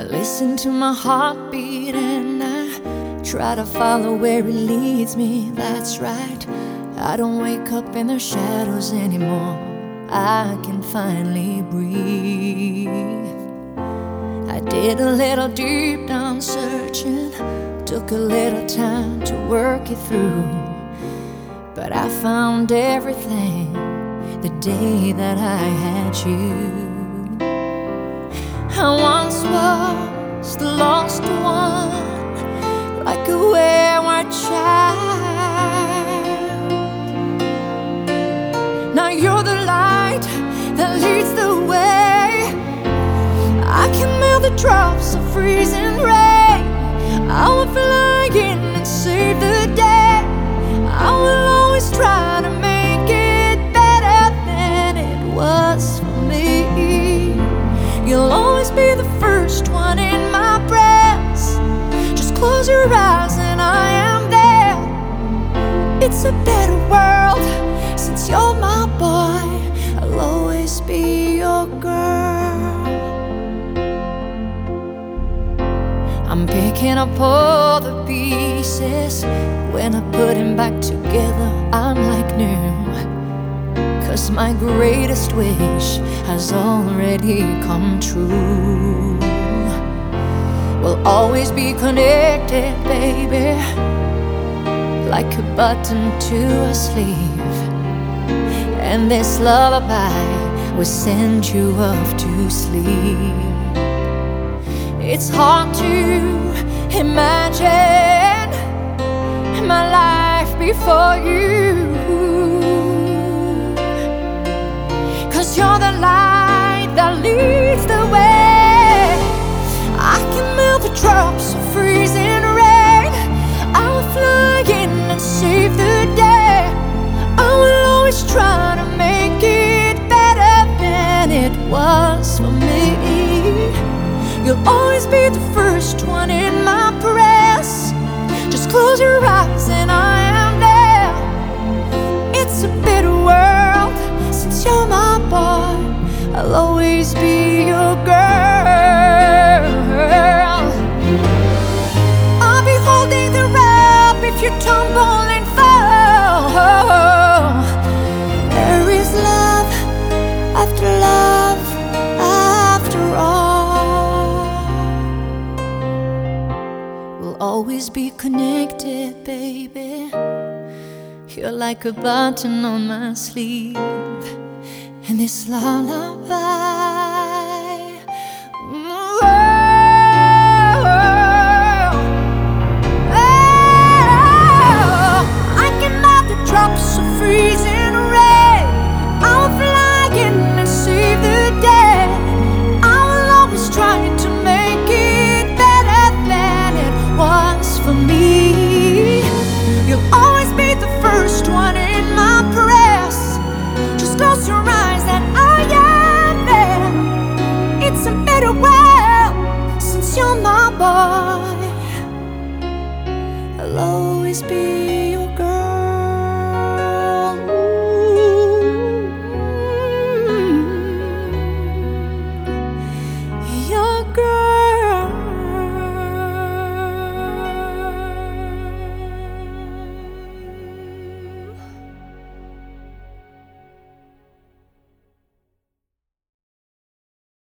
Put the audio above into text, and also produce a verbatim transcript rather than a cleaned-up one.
listen to my heartbeat and I try to follow where it leads me. That's right, I don't wake up in the shadows anymore. I can finally breathe. I did a little deep down searching, took a little time to work it through, but I found everything the day that I had you. I once was the lost one, like a wayward child. Now you're the light that leads the way. I can melt the drops of freezing rain. I will fly in and save the day. I will always try to make it better than it was for me. You'll always be the first one in my breath. Just close your eyes and I am there. It's a better world since you're my boy. I'll always be your girl. I'm picking up all the pieces. When I put them back together, I'm like new. Cause my greatest wish has already come true. We'll always be connected, baby, like a button to a sleeve. And this lullaby will send you off to sleep. It's hard to imagine my life before you, cause you're the light that leads the way. I can melt the drops of freezing rain. I will fly in and save the day. I will always try to make it better than it was for me. You'll always be the first one in my press. Just close your eyes and I am there. It's a better world since you're my boy. I'll always be your girl. I'll be holding the rope if you tumble and fall. There is love after love after all. We'll always be connected, baby. You're like a button on my sleeve. And this lullaby, oh, oh, I can melt the drops of freezing rain. I'll fly in and save the day. I will always try to make it better than it was for me. You'll always be the first one in my press. Just close your eyes and I am there. It's a better world since you're my boy. I'll always be